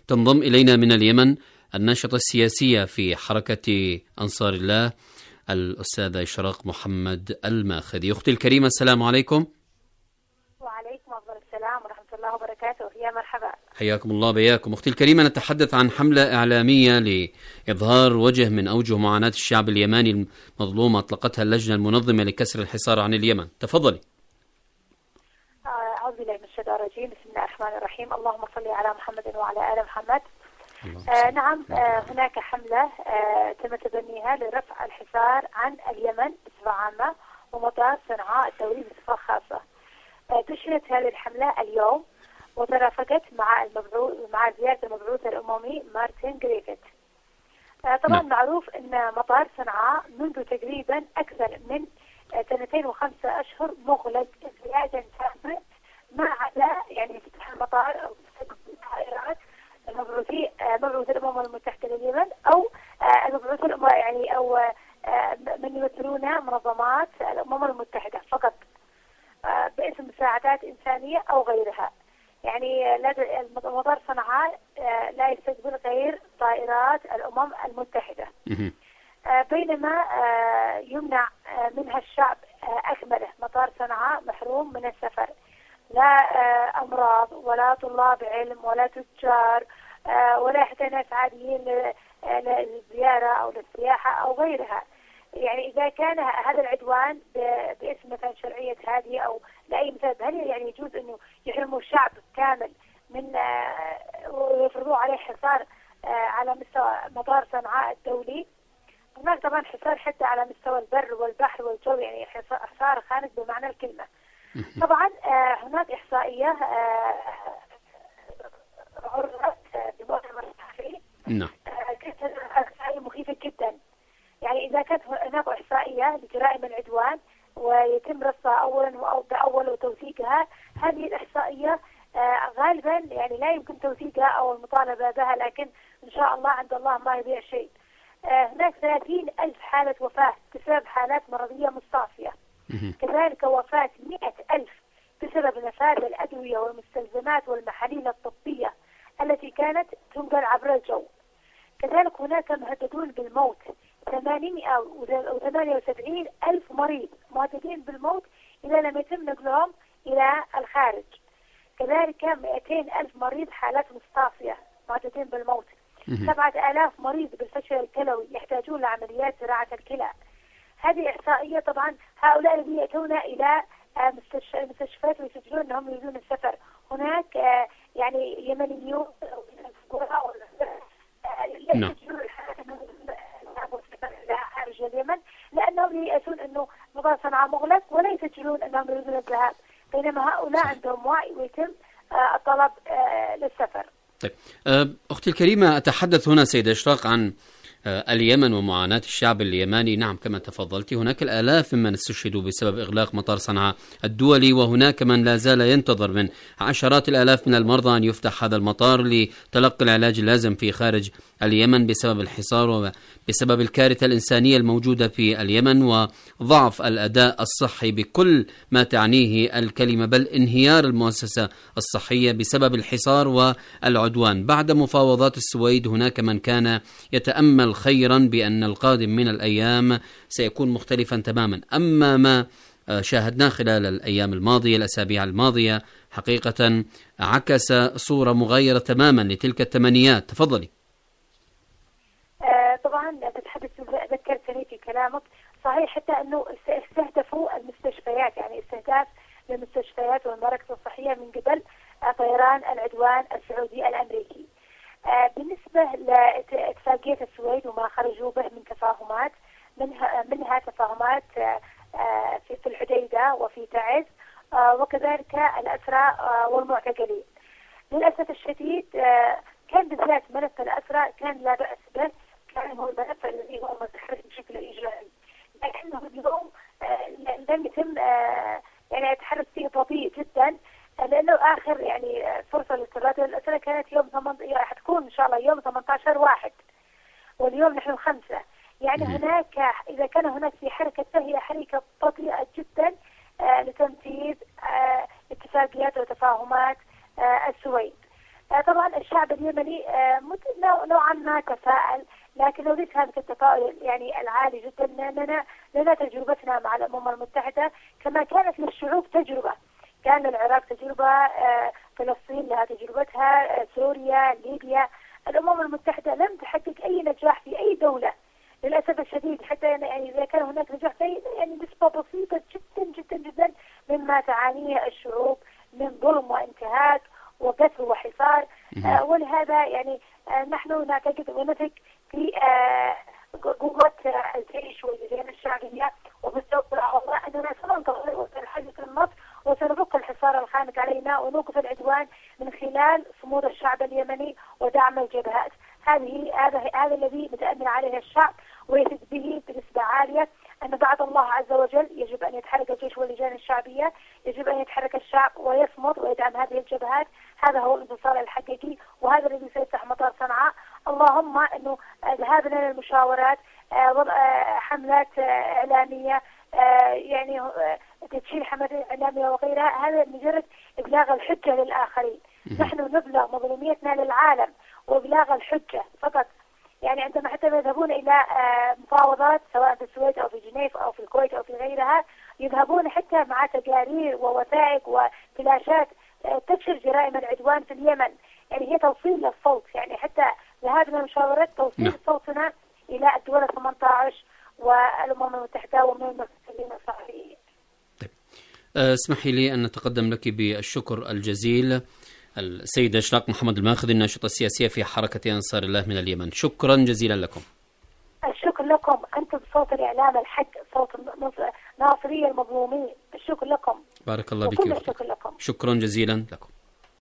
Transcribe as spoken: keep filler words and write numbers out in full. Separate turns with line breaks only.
تنضم إلينا من اليمن الناشطة السياسية في حركة أنصار الله الأستاذة إشراق محمد الماخذي. أختي الكريمة، السلام عليكم.
وعليكم أفضل السلام ورحمة الله وبركاته. يا مرحبا،
حياكم الله بياكم. أختي الكريمة، نتحدث عن حملة إعلامية لإظهار وجه من أوجه معاناة الشعب اليماني المظلوم أطلقتها اللجنة المنظمة لكسر الحصار عن اليمن. تفضلي.
أعوذ بالله من الشيطان الرجيم. بسم الله الرحمن الرحيم. اللهم صل على محمد وعلى آل محمد. آه نعم، آه هناك حملة آه تم تبنيها لرفع الحصار عن اليمن بصفة عامة ومطار صنعاء الدولي بصفة خاصة. آه دشنت هذه الحملة اليوم وترافقت مع المبعوث مع زيارة المبعوث الأممي مارتن غريفيث. آه طبعا م. معروف أن مطار صنعاء منذ تقريبا أكثر من آه سنتين وخمسة أشهر مغلق اغلاقا تاما، ما عدا يعني فتح المطار أو الطائرات المبعوثي مبعوث الأمم المتحدة لليمن أو المبعوث يعني أو من يمثلون منظمات الأمم المتحدة فقط باسم مساعدات إنسانية أو غيرها. يعني مطار صنعاء لا يستقبل غير طائرات الأمم المتحدة، بينما يمنع منها الشعب أكمله. مطار صنعاء محروم من السفر، لا أمراض ولا طلاب علم ولا تجار ولا حتى ناس عاديين للزيارة أو للسياحة أو غيرها. يعني إذا كان هذا العدوان باسم مثلا شرعية هذه أو لأي مثال، هل يعني يجوز أنه يحرموا الشعب كامل من ويفرضوا عليه حصار على مستوى مطار صنعاء الدولي؟ هناك طبعا حصار حتى على مستوى البر والبحر والجو، يعني حصار خانق بمعنى الكلمة. طبعا هناك إحصائية عرضت بمؤتمر صحفي،
نعم،
كانت إحصائية مخيفة جدا. يعني إذا كانت هناك إحصائية لجرائم العدوان ويتم رصدها أولا وأول وتوثيقها، هذه الإحصائية غالبا يعني لا يمكن توثيقها أو المطالبة بها، لكن إن شاء الله عند الله ما يضيع شيء. هناك ثلاثين ألف حالة وفاة بسبب حالات مرضية مستعصية، كذلك وفاة مئة ألف بسبب نفاذ الأدوية والمستلزمات والمحاليل الطبية التي كانت تنقل عبر الجو. كذلك هناك مهددون بالموت، ثمانمئة وثمانية وسبعين ألف مريض مهددين بالموت إذا لم يتم نقلهم إلى الخارج. كذلك مئتين ألف مريض حالات مستعصية مهددين بالموت، سبعة آلاف مريض بالفشل الكلوي يحتاجون لعمليات زراعة الكلى. هذه إحصائية. طبعا هؤلاء الذين يأتون إلى المستشفيات ويسجلون أنهم يريدون السفر، هناك يعني يمنيون يسجلون إلى خارج اليمن لأنهم يأتون أنه مطار صنعاء مغلق ولا يسجلون أنهم يريدون الذهاب، بينما هؤلاء عندهم وعي ويتم الطلب للسفر.
طيب أختي الكريمة، أتحدث هنا سيدة إشراق عن اليمن ومعاناة الشعب اليماني. نعم، كما تفضلت، هناك الآلاف ممن استشهدوا بسبب إغلاق مطار صنعاء الدولي، وهناك من لا زال ينتظر من عشرات الآلاف من المرضى أن يفتح هذا المطار لتلقي العلاج اللازم في خارج اليمن بسبب الحصار وبسبب الكارثة الإنسانية الموجودة في اليمن وضعف الأداء الصحي بكل ما تعنيه الكلمة، بل انهيار المؤسسة الصحية بسبب الحصار والعدوان. بعد مفاوضات السويد هناك من كان يتأمل خيرا بأن القادم من الأيام سيكون مختلفا تماما، أما ما شاهدناه خلال الأيام الماضية الأسابيع الماضية حقيقة عكس صورة مغايرة تماما لتلك التمنيات. تفضلي.
آه طبعا تتحدث، ذكرتني في كلامك صحيح، حتى أنه استهدفوا المستشفيات، يعني استهداف للمستشفيات والمراكز الصحية من قبل طيران العدوان السعودي الأمريكي. آه بالنسبة لاتفاقية السويد وما خرجوا به من تفاهمات، منها, منها تفاهمات آه آه في الحديدة وفي تعز آه وكذلك الأسرى آه والمعتقلين. للأسف الشديد آه كان بالذات ملف الأسرى كان لا بأس به، كان هو الملف الذي هو متحرك بشكل إيجابي، لكنه اليوم آه لم يتم آه يعني يتحرك فيه بطيء جدا، لأنه آخر يعني فرصة لتبادل الأسرى كانت يوم ثمانية، حتكون إن شاء الله يوم ثمانية عشر واحد، واليوم نحن خمسة. يعني هناك إذا كان هناك في حركة فهي حركة بطيئة جدا آه لتنفيذ آه اتفاقيات وتفاهمات آه السويد. طبعا الشعب اليمني نوعا ما تفاءل، لكن لو ليس هذا التفاؤل يعني العالي جدا، لأننا لنا تجربتنا مع الأمم المتحدة كما كانت للشعوب تجربة. كان العراق تجربة، فلسطين لها تجربتها، سوريا، ليبيا. الأمم المتحدة لم تحقق أي نجاح في أي دولة للأسف الشديد، حتى يعني إذا كان هناك نجاح يعني نسبة بسيطة جدا جدا جدا مما تعانيه الشعوب من ظلم وانتهاك وقتل وحصار. آه ولهذا يعني آه نحن نعتقد ونثق في آه قوة آه الجيش واللجان الشعبية، وبالتوفيق الله أننا سننتصر وسنحقق النصر وسنفك الحصار الخانق علينا ونوقف العدوان من خلال صمود الشعب اليمني ودعم الجبهات. هذه هذا هذا الذي متأمل عليه الشعب ويثق به بنسبة عالية، أن بعد الله عز وجل يجب أن يتحرك الجيش واللجان الشعبية، يجب أن يتحرك الشعب ويصمد ويدعم هذه الجبهات. هذا هو الانتصار الحقيقي، وهذا الذي سيفتح مطار صنعاء. اللهم أنه ذهابنا للمشاورات، حملات إعلامية يعني تشيل حملات إعلامية وغيرها، هذا مجرد إبلاغ الحجة للآخرين. نحن نبلغ مظلوميتنا للعالم وإبلاغ الحجة فقط. يعني عندما حتى يذهبون إلى مفاوضات سواء في السويد أو في جنيف أو في الكويت أو في غيرها، يذهبون حتى مع تقارير ووثائق وفلاشات تكشف جرائم العدوان في اليمن. يعني هي توصيل للصوت، يعني حتى ذهابنا للمشاورات توصيل صوتنا إلى الدول الثمانية عشر والأمم المتحدة ومن المسؤولين الصحفيين.
طيب اسمحي لي أن نتقدم لك بالشكر الجزيل السيدة إشراق محمد الماخذي، الناشطة السياسية في حركة أنصار الله من اليمن. شكرا جزيلا لكم.
الشكر لكم، أنتم صوت الإعلام الحق، صوت ناصري المظلومين. الشكر لكم.
بارك الله بك.
الشكر لكم.
شكرا جزيلا لكم.